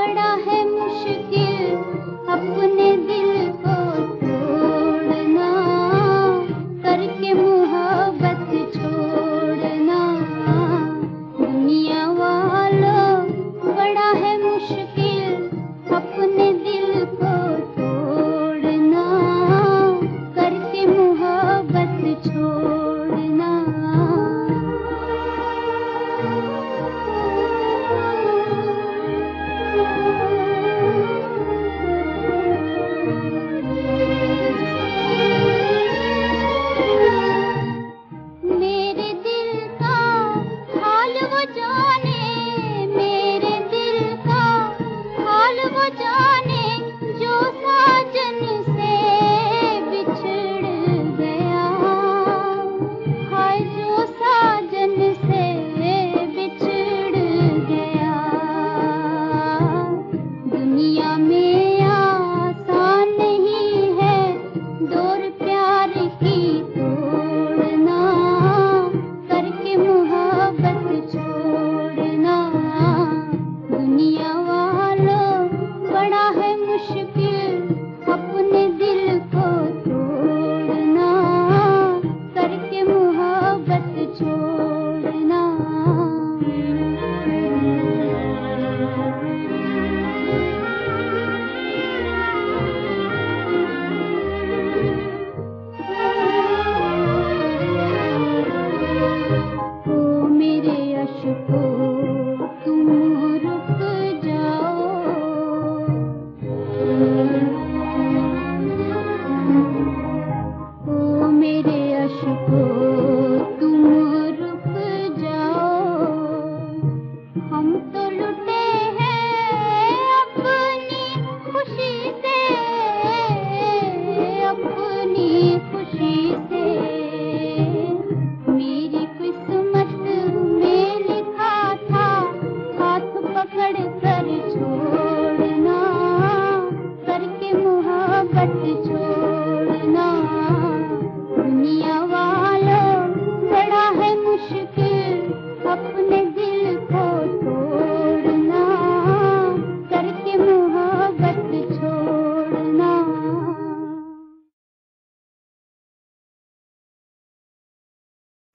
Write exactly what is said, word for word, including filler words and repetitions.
बड़ा है मुश्किल अपने दिल को तोड़ना, करके मोहब्बत छोड़ना। दुनिया वालों बड़ा है मुश्किल अपने दिल को तोड़ना, करके मोहब्बत छोड़ना। मेरे दिल का हाल वो जाने, मेरे दिल का हाल वो जाने, जो साजन से बिछड़ गया। हाय जो साजन से बिछड़ गया। दुनिया में आसान नहीं है डोर प्यार की तोड़ना, करके मोहब्बत छोड़ना। दुनिया वालों बड़ा है मुश्किल अपने दिल को तोड़ना, करके मोहब्बत छोड़ना। ओ मेरे अश्कों तुम रुक जाओ, ओ मेरे अश्कों तुम रुक जाओ। हम तो लुटे हैं अपनी खुशी से, अपनी खुशी से। मेरी किस्मत में लिखा था हाथ पकड़ कर